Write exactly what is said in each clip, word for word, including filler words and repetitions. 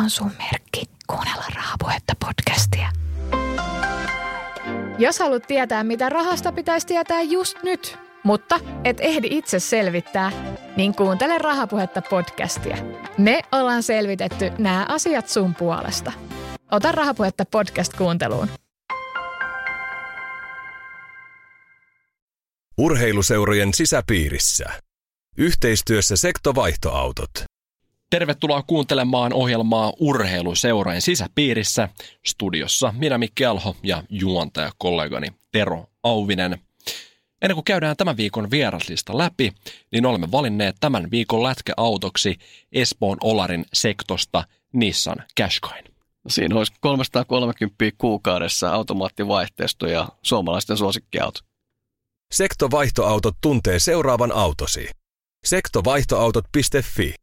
on sun merkki kuunnella Rahapuhetta podcastia. Jos haluat tietää, mitä rahasta pitäisi tietää just nyt, mutta et ehdi itse selvittää, niin kuuntele Rahapuhetta podcastia. Me ollaan selvitetty nämä asiat sun puolesta. Ota Rahapuhetta podcast kuunteluun. Urheiluseurojen sisäpiirissä. Yhteistyössä Sekto-vaihtoautot. Tervetuloa kuuntelemaan ohjelmaa Urheiluseurojen sisäpiirissä. Studiossa minä Mikki Alho ja juontajakollegani Tero Auvinen. Ennen kuin käydään tämän viikon vieraslista läpi, niin olemme valinneet tämän viikon lätkäautoksi Espoon Olarin Sektosta Nissan Qashqain. Siinä olisi kolmesataakolmekymmentä kuukaudessa automaattivaihteisto ja suomalaisten suosikkiauto. Sekto-vaihtoautot tuntee seuraavan autosi. sektovaihtoautot piste fi.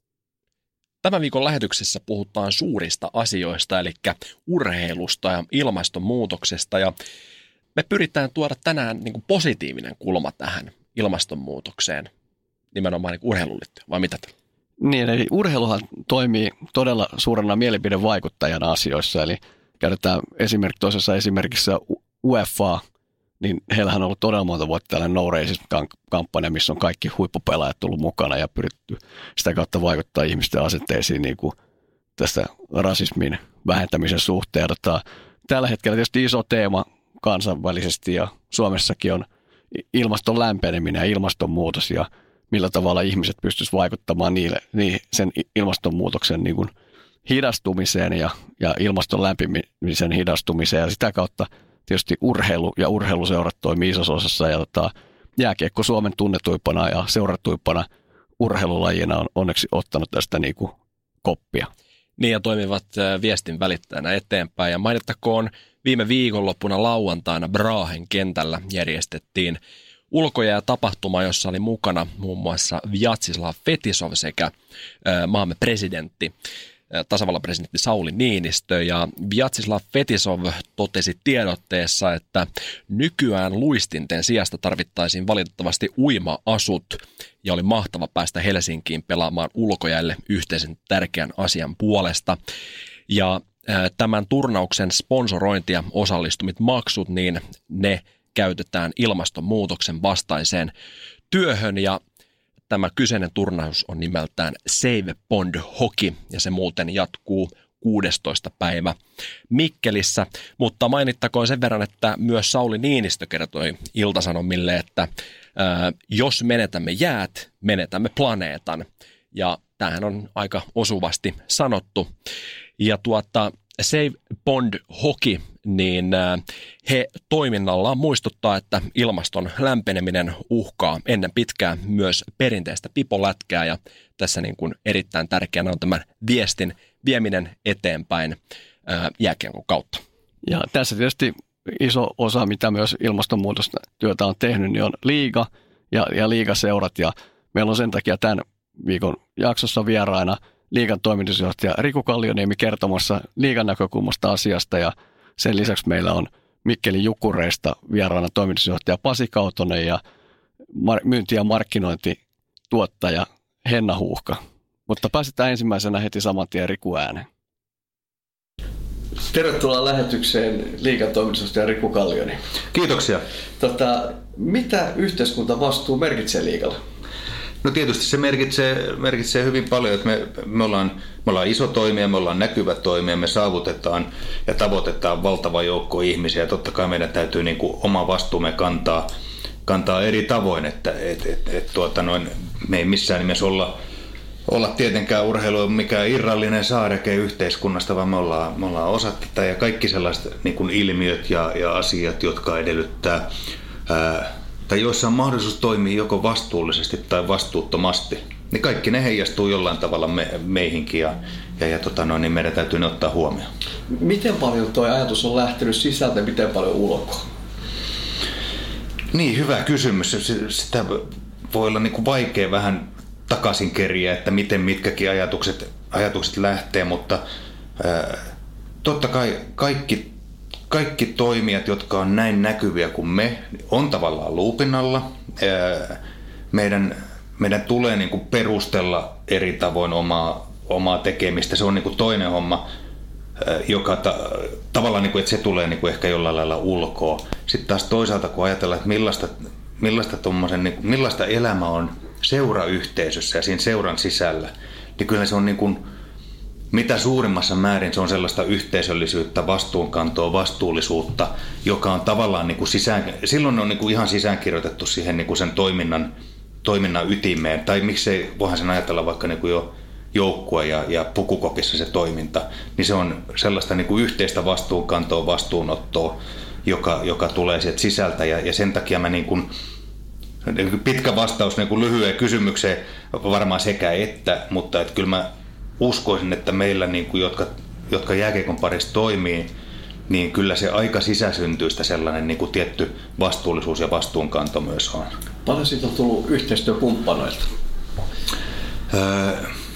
Tämän viikon lähetyksessä puhutaan suurista asioista, eli urheilusta ja ilmastonmuutoksesta. Ja me pyritään tuoda tänään niin kuin positiivinen kulma tähän ilmastonmuutokseen, nimenomaan niin urheiluun liittyen, vai mitä te? Niin, eli urheiluhan toimii todella suurena mielipidevaikuttajana asioissa, eli käytetään esimerkiksi toisessa esimerkissä U E F A, niin heillähän on ollut todella monta vuotta tällainen no racist-kampanja, missä on kaikki huippupelaajat tullut mukana ja pyritty sitä kautta vaikuttaa ihmisten asenteisiin niin kuin tästä rasismin vähentämisen suhteen. Tota, tällä hetkellä tietysti iso teema kansainvälisesti ja Suomessakin on ilmaston lämpeneminen ja ilmastonmuutos ja millä tavalla ihmiset pystyisivät vaikuttamaan niille, niin sen ilmastonmuutoksen niin kuin hidastumiseen ja, ja ilmaston lämpimisen hidastumiseen ja sitä kautta tietysti urheilu ja urheiluseurat toimii isossa osassa ja tota, jääkiekko Suomen tunnetuimpana ja seuratuimpana urheilulajina on onneksi ottanut tästä niin kuin koppia. Niin ja toimivat viestin välittäjänä eteenpäin ja mainittakoon viime viikonloppuna lauantaina Brahen kentällä järjestettiin ulkoja ja tapahtuma, jossa oli mukana muun muassa Vjatsislav Fetisov sekä maamme presidentti, tasavallan presidentti Sauli Niinistö, ja Vjatsislav Fetisov totesi tiedotteessa, että nykyään luistinten sijasta tarvittaisiin valitettavasti uima-asut, ja oli mahtava päästä Helsinkiin pelaamaan ulkojäille yhteisen tärkeän asian puolesta. Ja tämän turnauksen sponsorointi ja osallistumit maksut, niin ne käytetään ilmastonmuutoksen vastaiseen työhön, ja tämä kyseinen turnaus on nimeltään Save Pond Hockey, ja se muuten jatkuu kuudestoista päivä Mikkelissä. Mutta mainittakoon sen verran, että myös Sauli Niinistö kertoi Ilta-Sanomille, että ää, jos menetämme jäät, menetämme planeetan. Ja tämähän on aika osuvasti sanottu. Ja tuota, Save Pond Hockey, niin he toiminnallaan muistuttaa, että ilmaston lämpeneminen uhkaa ennen pitkää myös perinteistä pipolätkää, ja tässä niin kuin erittäin tärkeänä on tämän viestin vieminen eteenpäin jääkiekon kautta. Ja tässä tietysti iso osa, mitä myös ilmastonmuutosta työtä on tehnyt, niin on liiga ja, ja liigaseurat, ja meillä on sen takia tämän viikon jaksossa vieraina liigan toimitusjohtaja Riku Kallioniemi kertomassa liigan näkökulmasta asiasta, ja sen lisäksi meillä on Mikkelin Jukureista vieraana toimitusjohtaja Pasi Kautonen ja myynti- ja markkinointituottaja Henna Huuhka. Mutta pääsetään ensimmäisenä heti saman tien Riku ääneen. Tervetuloa lähetykseen liigan toimitusjohtaja Riku Kallioni. Kiitoksia. Tota, mitä yhteiskuntavastuu merkitsee liigalle? No tietysti se merkitsee, merkitsee hyvin paljon, että me, me, ollaan, me ollaan iso toimija, me ollaan näkyvä toimija, me saavutetaan ja tavoitetaan valtava joukko ihmisiä. Totta kai meidän täytyy niin kuin oma vastuumme kantaa, kantaa eri tavoin, että et, et, et, tuota noin, me ei missään nimessä olla, olla tietenkään urheilu mikään irrallinen saareke yhteiskunnasta, vaan me ollaan, me ollaan osa tätä ja kaikki sellaiset niin kuin ilmiöt ja, ja asiat, jotka edellyttää ää, tai joissa on mahdollisuus toimia joko vastuullisesti tai vastuuttomasti, niin kaikki ne heijastuu jollain tavalla me, meihinkin ja, ja, ja tota noin, niin meidän täytyy ne ottaa huomioon. Miten paljon tuo ajatus on lähtenyt sisältä ja miten paljon ulkoa? Niin, hyvä kysymys. Sitä voi olla niin kuin vaikea vähän takaisin keriä, että miten mitkäkin ajatukset, ajatukset lähtee, mutta ää, totta kai kaikki Kaikki toimijat, jotka on näin näkyviä kuin me, on tavallaan luupin alla. Meidän, meidän tulee niin kuin perustella eri tavoin omaa, omaa tekemistä, se on niin kuin toinen homma, joka ta, tavallaan, niin kuin, että se tulee niin kuin ehkä jollain lailla ulkoa. Sitten taas toisaalta, kun ajatellaan, että millaista, millaista, niin kuin, millaista elämä on seurayhteisössä ja siinä seuran sisällä, niin kyllä se on niin kuin, mitä suurimmassa määrin se on sellaista yhteisöllisyyttä, vastuunkantoa, vastuullisuutta, joka on tavallaan niin kuin sisään, silloin on niin kuin ihan sisäänkirjoitettu siihen niin kuin sen toiminnan, toiminnan ytimeen, tai miksei, voihan sen ajatella vaikka niin kuin jo joukkue ja, ja pukukopissa se toiminta, niin se on sellaista niin kuin yhteistä vastuunkantoa, vastuunottoa, joka, joka tulee sieltä sisältä, ja, ja sen takia mä niin kuin, pitkä vastaus niin kuin lyhyen kysymykseen, varmaan sekä että, mutta että kyllä mä uskoisin, että meillä, niin kuin, jotka, jotka jääkiekon parissa toimii, niin kyllä se aika sisäsyntyistä sellainen niin kuin tietty vastuullisuus ja vastuunkanto myös on. Paljon siitä on tullut yhteistyökumppanoilta? Öö,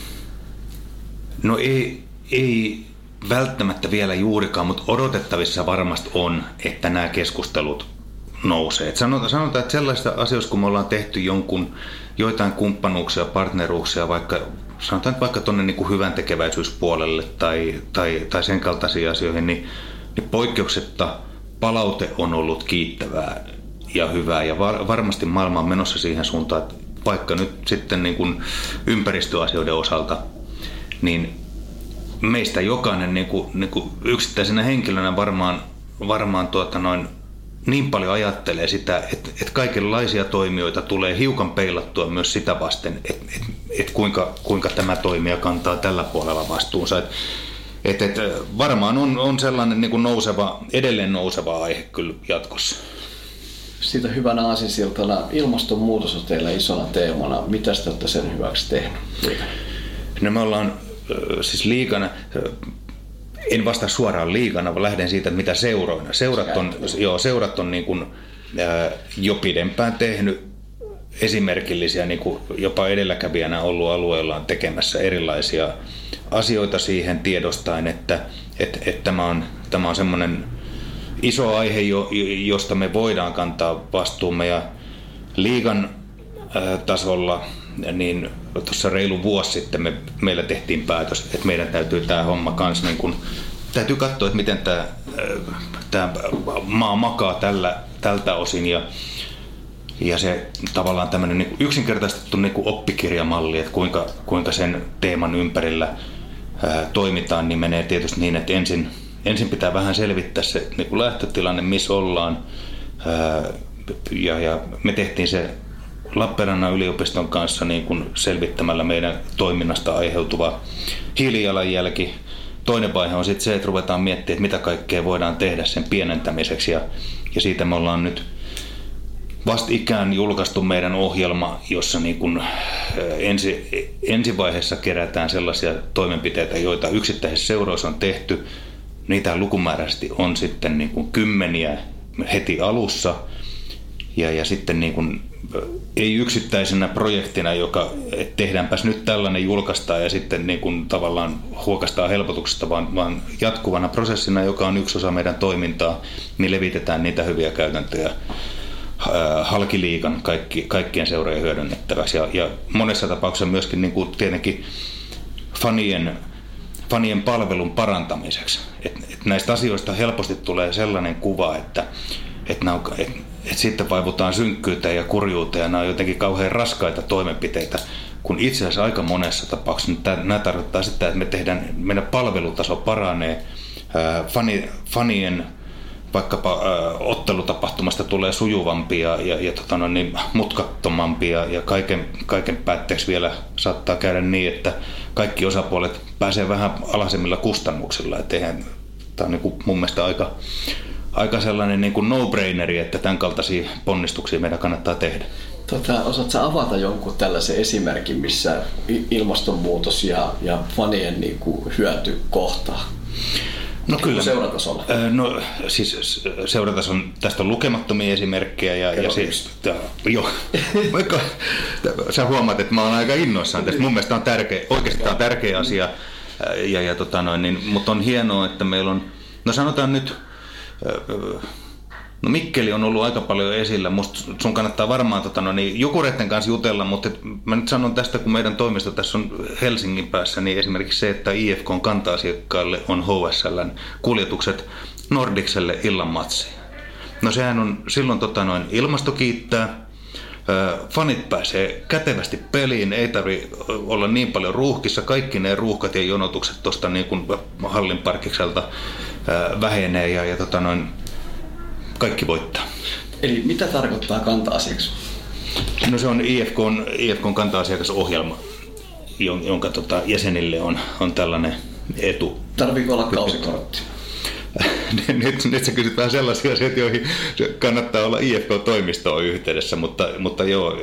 no ei, ei välttämättä vielä juurikaan, mutta odotettavissa varmasti on, että nämä keskustelut nousee. Et sanotaan, sanotaan, että sellaisista asioista, kun me ollaan tehty jonkun, joitain kumppanuuksia, partneruuksia, vaikka sanotaan vaikka tuonne niin kuin hyvän tekeväisyyspuolelle tai, tai, tai sen kaltaisiin asioihin, niin, niin poikkeuksetta palaute on ollut kiittävää ja hyvää. Ja var, varmasti maailma on menossa siihen suuntaan, että vaikka nyt sitten niin kuin ympäristöasioiden osalta, niin meistä jokainen niin kuin, niin kuin yksittäisenä henkilönä varmaan, varmaan tuota noin, niin paljon ajattelee sitä, että, että kaikenlaisia toimijoita tulee hiukan peilattua myös sitä vasten, että, että, että kuinka, kuinka tämä toimija kantaa tällä puolella vastuunsa. Että, että, että varmaan on, on sellainen niin kuin nouseva, edelleen nouseva aihe kyllä jatkossa. Siitä hyvänä aasinsiltana ilmastonmuutos on teillä isona teemana. Mitä te olette sen hyväksi tehnyt? No me ollaan siis liigana, en vastaa suoraan liigana, vaan lähden siitä, mitä seuroina. Seurat on, joo, seurat on niin kuin, ää, jo pidempään tehnyt esimerkillisiä, niin kuin jopa edelläkävijänä ollut alueellaan tekemässä erilaisia asioita siihen tiedostaen, että, että, että tämä on, tämä on semmoinen iso aihe, josta me voidaan kantaa vastuumme, ja liigan ää, tasolla niin tuossa reilu vuosi sitten me, meillä tehtiin päätös, että meidän täytyy tämä homma kanssa niin kun, täytyy katsoa, että miten tämä, tämä maa makaa tällä, tältä osin, ja, ja se tavallaan tämmöinen niin yksinkertaistettu niin oppikirjamalli, että kuinka, kuinka sen teeman ympärillä ää, toimitaan, niin menee tietysti niin, että ensin, ensin pitää vähän selvittää se niin lähtötilanne, missä ollaan, ää, ja, ja me tehtiin se Lappeenrannan yliopiston kanssa niin kuin selvittämällä meidän toiminnasta aiheutuva hiilijalanjälki. Toinen vaihe on sitten se, että ruvetaan miettimään, että mitä kaikkea voidaan tehdä sen pienentämiseksi. Ja, ja siitä me ollaan nyt vastikään julkaistu meidän ohjelma, jossa niin kuin ensi, ensivaiheessa kerätään sellaisia toimenpiteitä, joita yksittäisissä seuroissa on tehty. Niitä lukumääräisesti on sitten niin kuin kymmeniä heti alussa. Ja, ja sitten niin kuin ei yksittäisenä projektina, joka et tehdäänpäs nyt tällainen, julkaistaan ja sitten niin kuin tavallaan huokastaan helpotuksesta, vaan, vaan jatkuvana prosessina, joka on yksi osa meidän toimintaa, niin levitetään niitä hyviä käytäntöjä halkiliigan kaikki, kaikkien seurojen hyödynnettäväksi. Ja, ja monessa tapauksessa myöskin niin kuin tietenkin fanien, fanien palvelun parantamiseksi. Et, et näistä asioista helposti tulee sellainen kuva, että et nämä on, et, että sitten vaivutaan synkkyyteen ja kurjuuteen ja nämä on jotenkin kauhean raskaita toimenpiteitä, kun itse asiassa aika monessa tapauksessa nämä tarkoittaa sitä, että me tehdään, meidän palvelutaso paranee, ää, fani, fanien vaikkapa ää, ottelutapahtumasta tulee sujuvampia ja, ja tota no, niin, mutkattomampia ja kaiken, kaiken päätteeksi vielä saattaa käydä niin, että kaikki osapuolet pääsee vähän alhaisemmilla kustannuksilla. Et eihän, tämä on niin kuin mun mielestä aika Aika sellainen niin kuin no-braineri, että tämän kaltaisia ponnistuksia meidän kannattaa tehdä. Tota, osaatko avata jonkun tällaisen esimerkin, missä ilmastonmuutos ja, ja fanien niin kuin hyöty kohtaa? No kyllä. Seuratasolla? No siis seuratason, tästä on lukemattomia esimerkkejä. Ja, ja siis, jo, vaikka sä huomaat, että mä oon aika innoissaan tästä. Mun mielestä tämä on tärkeä, oikeasti tämä on tärkeä asia. Ja, ja, tota noin, niin, mutta on hienoa, että meillä on, no sanotaan nyt, No Mikkeli on ollut aika paljon esillä. Musta sun kannattaa varmaan tota, no niin, Jukureiden kanssa jutella, mutta et, mä nyt sanon tästä, kun meidän toimisto tässä on Helsingin päässä, niin esimerkiksi se, että I F K:n kanta-asiakkaille on H S L:n kuljetukset Nordicselle illan matsiin. No sehän on silloin tota, noin, ilmasto kiittää. Fanit pääsee kätevästi peliin, ei tarvitse olla niin paljon ruuhkissa. Kaikki ne ruuhkat ja jonotukset tuosta niin kuin hallinparkikselta vähenee ja, ja tota noin, kaikki voittaa. Eli mitä tarkoittaa kanta-asiakas? No se on I F K:n, I F K:n kanta-asiakasohjelma, jonka tota, jäsenille on, on tällainen etu. Tarviiko olla kausikortti? Nyt, nyt sä kysyt vähän sellaisia asioita, joihin kannattaa olla I F K-toimistoon yhteydessä, mutta, mutta joo,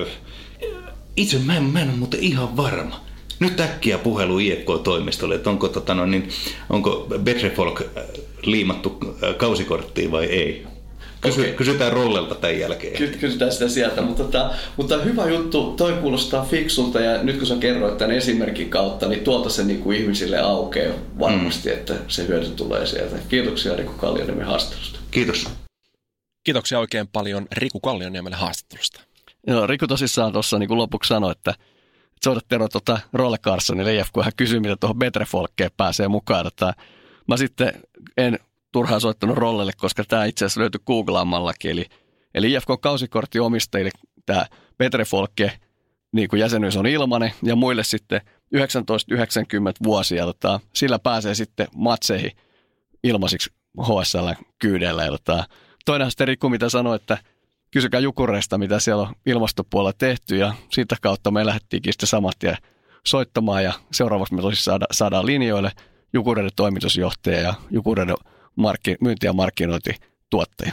itse mä en, mä en ole muuten ihan varma. Nyt äkkiä puhelu I F K-toimistolle, että onko, tota, no, niin, onko Betrefolk liimattu kausikorttiin vai ei. Kysy, okay. Kysytään Rollelta tämän jälkeen. Ky- kysytään sitä sieltä, mutta, tota, mutta hyvä juttu, toi kuulostaa fiksulta ja nyt kun sä kerroit tämän esimerkin kautta, niin tuolta se niin kuin ihmisille aukeaa varmasti, mm. että se hyöty tulee sieltä. Kiitoksia Riku Kallioniemen haastattelusta. Kiitos. Kiitoksia oikein paljon Riku Kallioniemelle haastattelusta. Joo, Riku tosissaan tuossa niin lopuksi sanoi, että soitat Tero tuota Rolle Carsonille I F K, hän kysyi, mitä tuohon Betrefolkeen pääsee mukaan. Että mä sitten en turhaan soittanut Rollelle, koska tämä itse asiassa löytyi googlaamallakin. Eli, eli I F K-kausikorttiomistajille tämä Betrefolke niin kuin jäsenyys on ilmainen ja muille sitten yhdeksäntoista yhdeksänkymmentä vuosia. Tota, sillä pääsee sitten matseihin ilmaisiksi H S L-kyydellä. Ja tota, toinenhan sitten Riku, mitä sanoi, että kysykää Jukureista, mitä siellä on ilmastopuolella tehty ja siitä kautta me lähdettiinkin sitten samat tien soittamaan ja seuraavaksi me tosissaan saada, saadaan linjoille Jukureiden toimitusjohtaja ja Jukureiden markki, myynti- ja markkinointituottaja.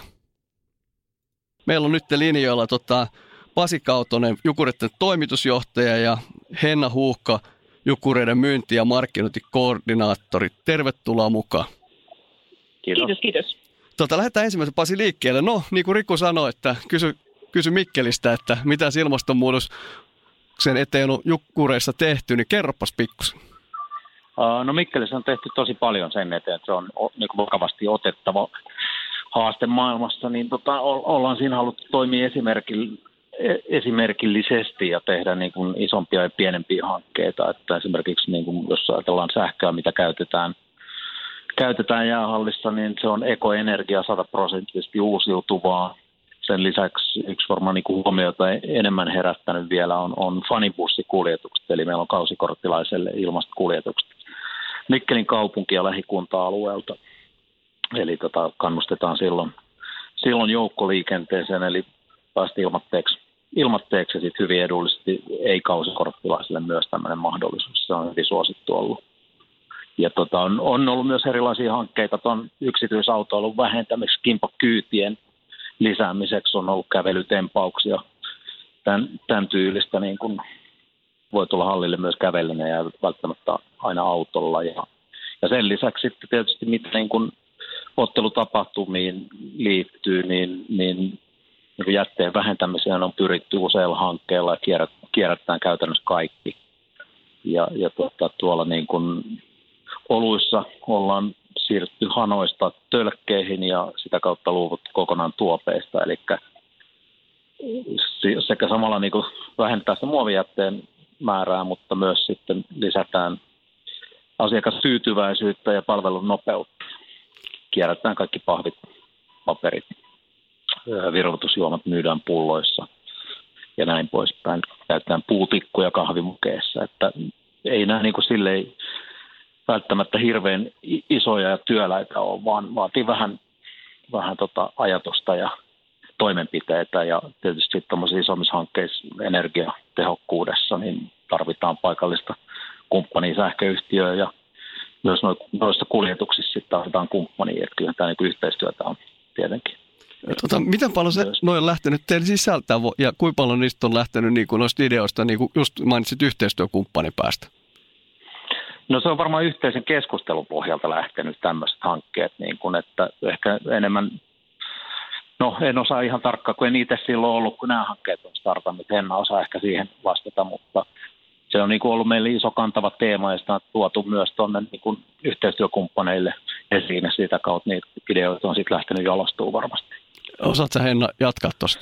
Meillä on nyt linjoilla tota, Pasi Kautonen, Jukureiden toimitusjohtaja ja Henna Huuhka, Jukureiden myynti- ja markkinointikoordinaattori. Tervetuloa mukaan. Kiitos, kiitos. kiitos. Tota, lähdetään ensimmäisen Pasi liikkeelle. No, niin kuin Riku sanoi, että kysy, kysy Mikkelistä, että mitä ilmastonmuutos sen eteen on Jukureissa tehty, niin kerropas pikkusen. No Mikkelissä on tehty tosi paljon sen eteen, että se on niin kuin vakavasti otettava haaste maailmassa, niin tota, ollaan siinä haluttu toimia esimerkillisesti ja tehdä niin kuin isompia ja pienempiä hankkeita. Että esimerkiksi niin kuin, jos ajatellaan sähköä, mitä käytetään, käytetään jäähallissa, niin se on ekoenergia sataprosenttisesti uusiutuvaa. Sen lisäksi yksi varmaan niin kuin huomiota enemmän herättänyt vielä on, on fanibussikuljetukset, eli meillä on kausikorttilaiselle ilmaiset kuljetukset Mikkelin kaupunki- ja lähikunta-alueelta. Eli tota, kannustetaan silloin, silloin joukkoliikenteeseen, eli päästi ilmatteeksi, ilmatteeksi ja sitten hyvin edullisesti ei-kausikorttilaisille myös tämmöinen mahdollisuus. Se on hyvin suosittu ollut. Ja tota, on, on ollut myös erilaisia hankkeita tuon yksityisautoilun vähentämiseksi, kimpakyytien lisäämiseksi on ollut kävelytempauksia. Tämän, tämän tyylistä niin kun voi tulla hallille myös kävellen ja välttämättä aina autolla. Ja, ja sen lisäksi sitten tietysti mitä niin kun ottelutapahtumiin liittyy, niin, niin, niin jätteen vähentämiseen on pyritty useilla hankkeilla ja kierrät, kierrätetään käytännössä kaikki. Ja, ja tuota, tuolla niin kun oluissa ollaan siirrytty hanoista tölkkeihin ja sitä kautta luovuttu kokonaan tuopeista. Eli sekä samalla niin kuin vähentää sitä muovijätteen määrää, mutta myös sitten lisätään asiakastyytyväisyyttä ja palvelun nopeutta. Kierrätetään kaikki pahvit, paperit, virvoitusjuomat myydään pulloissa ja näin poispäin. Käytetään puutikkuja kahvimukeissa, että ei nämä niin kuin silleen välttämättä hirveän isoja ja työläitä ole, vaan vaatii vähän, vähän tota ajatusta ja toimenpiteitä. Ja tietysti tuollaisissa isommissa hankkeissa energiatehokkuudessa niin tarvitaan paikallista kumppania sähköyhtiöä ja myös noissa kuljetuksissa sitten tarvitaan kumppania. Että kyllä tämä niin yhteistyötä on tietenkin. Tota, miten paljon se noin on lähtenyt teille sisältää ja kuinka paljon niistä on lähtenyt niin kuin noista ideoista, niin kuin just mainitsit yhteistyökumppanin päästä? No se on varmaan yhteisen keskustelun pohjalta lähtenyt tämmöiset hankkeet, niin kun, että ehkä enemmän, no en osaa ihan tarkkaan, kun en itse silloin ollut, kun nämä hankkeet on startannut, en osaa ehkä siihen vastata, mutta se on niin kuin ollut meille iso kantava teema ja sitä on tuotu myös tuonne niin kuin yhteistyökumppaneille esiin ja sitä kautta niitä ideoita on sitten lähtenyt jalostumaan varmasti. Osaatko Henna jatkaa tuosta?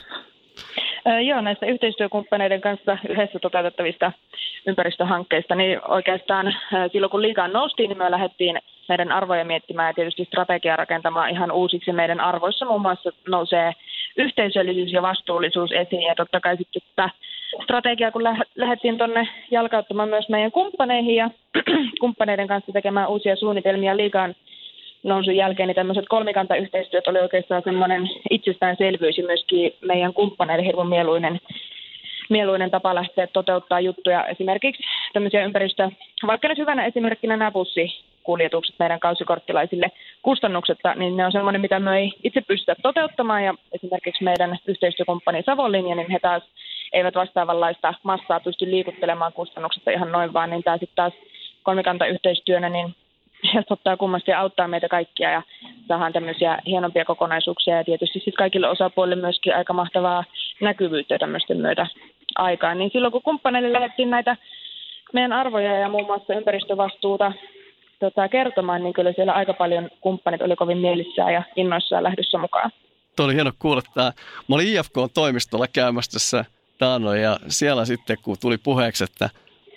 Joo, näistä yhteistyökumppaneiden kanssa yhdessä toteutettavista ympäristöhankkeista, niin oikeastaan silloin kun liigaan noustiin, niin me lähdettiin meidän arvoja miettimään ja tietysti strategiaa rakentamaan ihan uusiksi. Meidän arvoissa muun muassa nousee yhteisöllisyys ja vastuullisuus esiin ja totta kai sitten sitä strategiaa, kun lähdettiin tuonne jalkauttamaan myös meidän kumppaneihin ja kumppaneiden kanssa tekemään uusia suunnitelmia liigaan nousun jälkeen, niin tämmöiset kolmikantayhteistyöt oli oikeastaan semmoinen itsestäänselvyys ja myöskin meidän kumppaneiden hirveän mieluinen, mieluinen tapa lähteä toteuttaa juttuja. Esimerkiksi tämmöisiä ympäristö, vaikka nyt hyvänä esimerkkinä nämä bussikuljetukset meidän kausikorttilaisille kustannuksetta, niin ne on semmoinen, mitä me ei itse pystytä toteuttamaan ja esimerkiksi meidän yhteistyökumppani Savonlinja, niin he taas eivät vastaavanlaista massaa pysty liikuttelemaan kustannuksetta ihan noin vaan, niin tämä sitten taas kolmikantayhteistyönä, niin helpottaa kummasti ja auttaa meitä kaikkia ja saadaan tämmöisiä hienompia kokonaisuuksia ja tietysti sitten kaikille osapuolille myöskin aika mahtavaa näkyvyyttä tämmöisten myötä aikaan. Niin silloin kun kumppaneille lähdettiin näitä meidän arvoja ja muun muassa ympäristövastuuta tota, kertomaan, niin kyllä siellä aika paljon kumppanit oli kovin mielissään ja innoissaan lähdössä mukaan. Tuo oli hieno kuulla. Tämä. Mä olin I F K-toimistolla käymässä tässä taannoin ja siellä sitten kun tuli puheeksi, että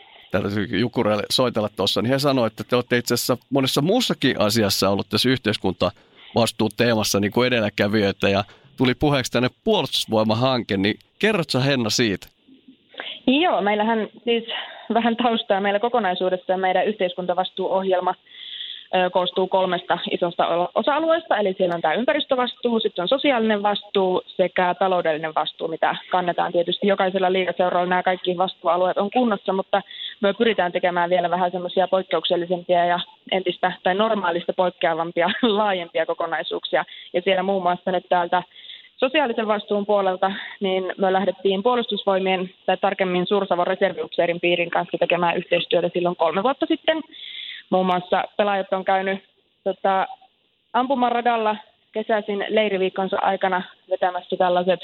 täytyy Jukureille soitella tuossa, niin he sanoivat, että te olette itse asiassa monessa muussakin asiassa ollut tässä yhteiskuntavastuuteemassa niin kuin edelläkävijöitä ja tuli puheeksi tänne puolustusvoimahanke, niin kerrotko Henna siitä? Joo, meillähän siis vähän taustaa meillä kokonaisuudessa meidän yhteiskuntavastuuohjelma koostuu kolmesta isosta osa-alueesta, eli siellä on tämä ympäristövastuu, sitten on sosiaalinen vastuu sekä taloudellinen vastuu, mitä kannetaan tietysti jokaisella liigaseuralla. Nämä kaikki vastuualueet on kunnossa, mutta me pyritään tekemään vielä vähän semmoisia poikkeuksellisempia ja entistä tai normaalista poikkeavampia, laajempia kokonaisuuksia. Ja siellä muun muassa nyt täältä sosiaalisen vastuun puolelta, niin me lähdettiin puolustusvoimien tai tarkemmin Suur-Savon reserviupseerin piirin kanssa tekemään yhteistyötä silloin kolme vuotta sitten. Muun muassa pelaajat on käynyt tota, ampumaradalla kesäisin leiriviikkonsa aikana vetämässä tällaiset,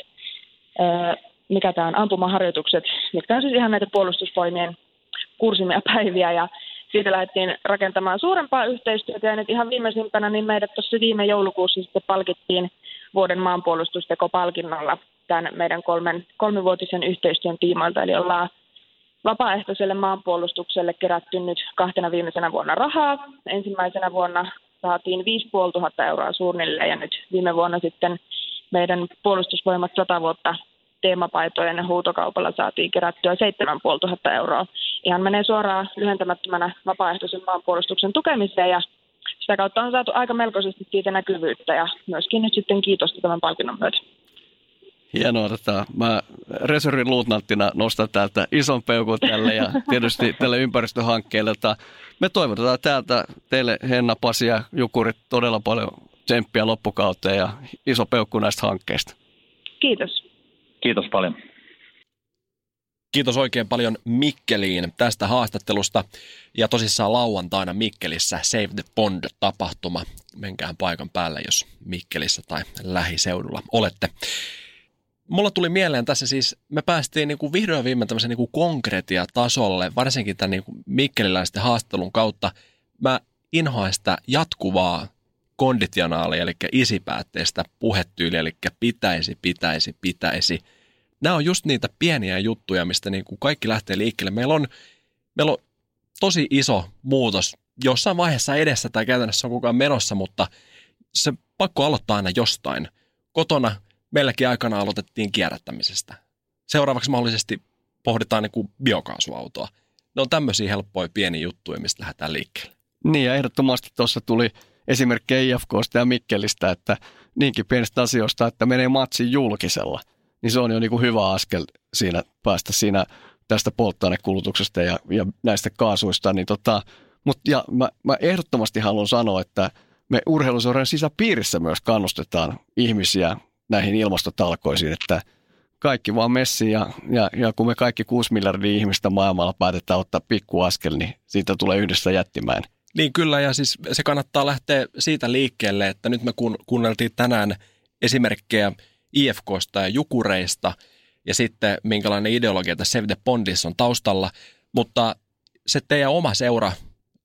ää, mikä tämä on, ampumaharjoitukset, mitkä on siis ihan näitä puolustusvoimien kurssimia päiviä. Ja siitä lähdettiin rakentamaan suurempaa yhteistyötä ja nyt ihan viimeisimpänä niin meidät tuossa viime joulukuussa sitten palkittiin vuoden maanpuolustustekopalkinnolla tämän meidän kolmen, kolmivuotisen yhteistyön tiimoilta, eli ollaan vapaaehtoiselle maanpuolustukselle kerätty nyt kahtena viimeisenä vuonna rahaa. Ensimmäisenä vuonna saatiin viisi tuhatta viisisataa euroa suunnilleen ja nyt viime vuonna sitten meidän puolustusvoimat sata vuotta teemapaitojen huutokaupalla saatiin kerättyä seitsemän tuhatta viisisataa euroa. Ihan menee suoraan lyhentämättömänä vapaaehtoisen maanpuolustuksen tukemiseen ja sitä kautta on saatu aika melkoisesti siitä näkyvyyttä ja myöskin nyt sitten kiitosta tämän palkinnon myötä. Hienoa. Tätä. Mä reservin luutnanttina nostan täältä ison peukun tälle ja tietysti tälle ympäristöhankkeelle. Me toivotetaan täältä teille Henna, Pasi ja Jukurit todella paljon tsemppiä loppukauteen ja iso peukku näistä hankkeista. Kiitos. Kiitos paljon. Kiitos oikein paljon Mikkeliin tästä haastattelusta. Ja tosissaan lauantaina Mikkelissä Save the Pond-tapahtuma. Menkään paikan päälle, jos Mikkelissä tai lähiseudulla olette. Mulla tuli mieleen tässä siis, me päästiin niin kuin vihdoin viimein tämmöisen niin kuin konkretia-tasolle, varsinkin tämän niin kuin mikkeliläisten haastattelun kautta. Mä inhoan sitä jatkuvaa konditionaalia, eli isipäätteistä puhetyyliä, eli pitäisi, pitäisi, pitäisi. Nämä on just niitä pieniä juttuja, mistä niin kuin kaikki lähtee liikkeelle. Meillä on, meillä on tosi iso muutos jossain vaiheessa edessä tai käytännössä on kukaan menossa, mutta se pakko aloittaa aina jostain. Kotona meilläkin aikana aloitettiin kierrättämisestä. Seuraavaksi mahdollisesti pohditaan niin kuin biokaasuautoa. Ne on tämmöisiä helppoja pieniä juttuja, mistä lähdetään liikkeelle. Niin ja ehdottomasti tuossa tuli esimerkkejä I F K:sta ja Mikkelistä, että niinkin pienistä asioista, että menee matsin julkisella. Niin se on jo niin kuin hyvä askel siinä päästä siinä tästä polttoainekulutuksesta ja, ja näistä kaasuista. Niin tota, mut, ja mä, mä ehdottomasti haluan sanoa, että me urheiluseuran sisäpiirissä myös kannustetaan ihmisiä näihin ilmastotalkoisiin, että kaikki vaan messiin ja, ja, ja kun me kaikki kuusi miljardia ihmistä maailmalla päätetään ottaa pikkuaskel, niin siitä tulee yhdessä jättimäinen. Niin kyllä ja siis se kannattaa lähteä siitä liikkeelle, että nyt me kuunneltiin tänään esimerkkejä I F K:sta ja Jukureista ja sitten minkälainen ideologia tässä Save the Pondissa on taustalla, mutta se teidän oma seura,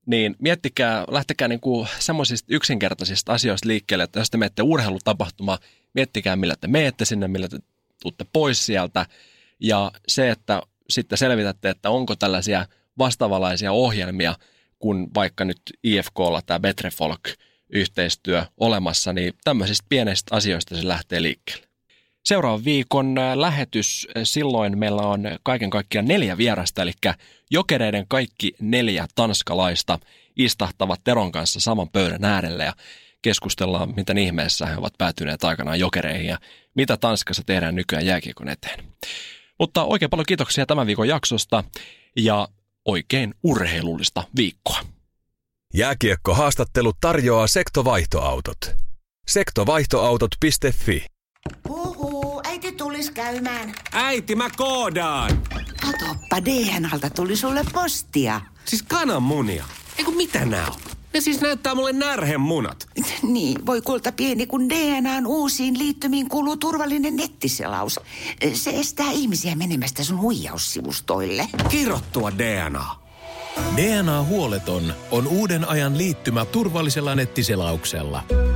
niin miettikää, lähtekää niinku semmoisista yksinkertaisista asioista liikkeelle, että jos te menette urheilutapahtumaan, miettikää millä te menette sinne, millä te tuutte pois sieltä. Ja se, että sitten selvitätte, että onko tällaisia vastaavanlaisia ohjelmia, kun vaikka nyt I F K:lla tämä Betrefolk-yhteistyö olemassa, niin tämmöisistä pienistä asioista se lähtee liikkeelle. Seuraavan viikon lähetys, silloin meillä on kaiken kaikkiaan neljä vierasta, eli Jokereiden kaikki neljä tanskalaista istahtavat Teron kanssa saman pöydän äärelle ja keskustellaan, miten ihmeessä he ovat päätyneet aikanaan Jokereihin ja mitä Tanskassa tehdään nykyään jääkiekon eteen. Mutta oikein paljon kiitoksia tämän viikon jaksosta ja oikein urheilullista viikkoa. Jääkiekkohaastattelu tarjoaa Sektovaihtoautot. sektovaihtoautot piste fi. Huhu, äiti tulis käymään. Äiti, mä koodaan. Katoppa, D N A:lta tuli sulle postia. Siis kananmunia. Eiku mitä nää on? Ne siis näyttää mulle närhemunat. Niin, voi kulta pieni, kun D N A:n uusiin liittymiin kuuluu turvallinen nettiselaus. Se estää ihmisiä menemästä sun huijaussivustoille. Kirottua D N A. D N A-huoleton on uuden ajan liittymä turvallisella nettiselauksella.